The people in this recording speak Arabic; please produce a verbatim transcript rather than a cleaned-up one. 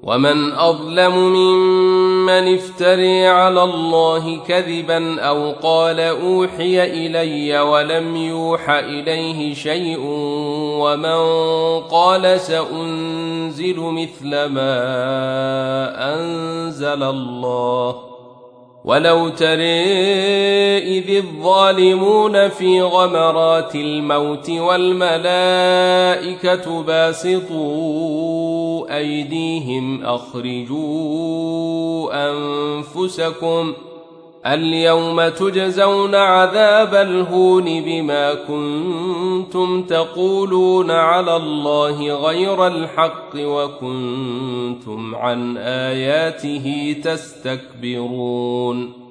ومن أظلم ممن افتري على الله كذبا أو قال أوحي إلي ولم يوح إليه شيء ومن قال سأنزل مثل ما أنزل الله ولو ترى إذ الظالمون في غمرات الموت والملائكة باسطوا أيديهم أخرجوا أنفسكم اليوم تجزون عذاب الهون بما كنتم تقولون على الله غير الحق وكنتم عن آياته تستكبرون